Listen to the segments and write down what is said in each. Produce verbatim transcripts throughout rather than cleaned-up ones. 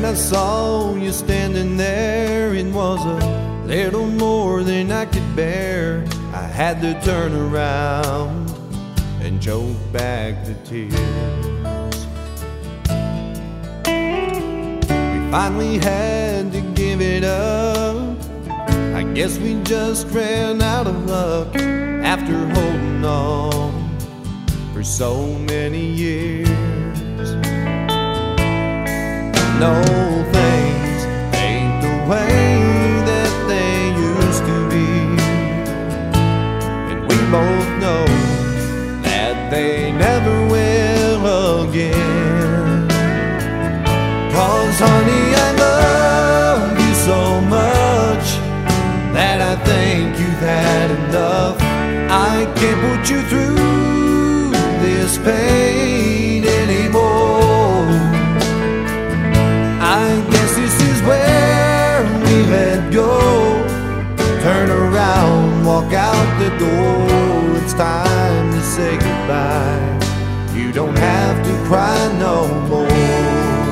I saw you standing there, it was a little more than I could bear. I had to turn around and choke back the tears. We finally had to give it up. I guess we just ran out of luck after holding on for so many years. No, things ain't the way that they used to be, and we both know that they never will again. 'Cause honey, I love you so much that I think you've had enough. I can't put you through this pain anymore. I guess this is where we let go. Turn around, walk out the door. It's time to say goodbye. You don't have to cry no more.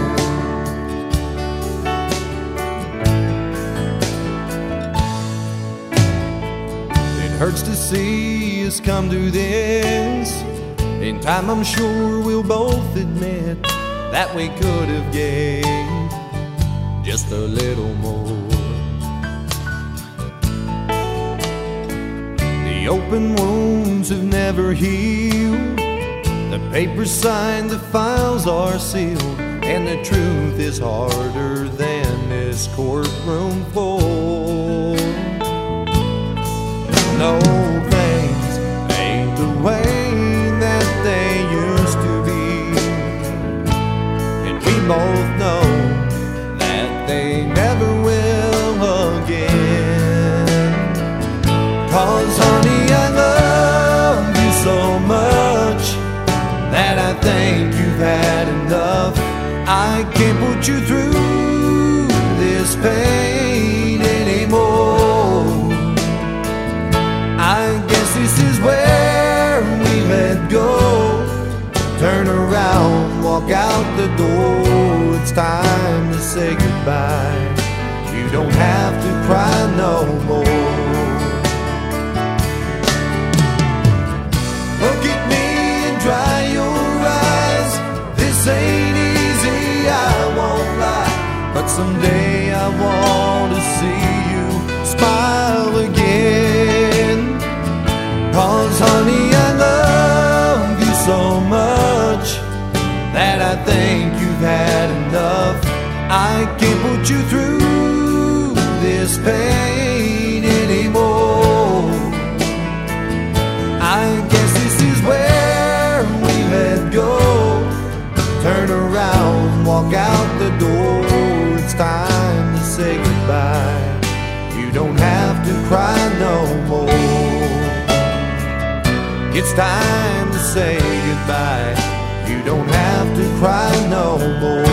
It hurts to see us come to this. In time I'm sure we'll both admit that we could have gained just a little more. The open wounds have never healed. The paper's signed, the files are sealed, and the truth is harder than this courtroom floor. No, things ain't the way that they used to be, and we both know that they never will again. 'Cause honey, I love you so much that I think you've had enough. I can't put you through this pain anymore. I guess this is where we let go. Turn around, walk out the door. It's time to say goodbye. You don't have to cry no more. Look at me and dry your eyes. This ain't easy, I won't lie, but someday I want to see you smile again. 'Cause honey, I love you so much that I think you've had enough. I can't put you through this pain anymore. I guess this is where we let go. Turn around, walk out the door. It's time to say goodbye. You don't have to cry no more. It's time to say goodbye. You don't have to cry no more.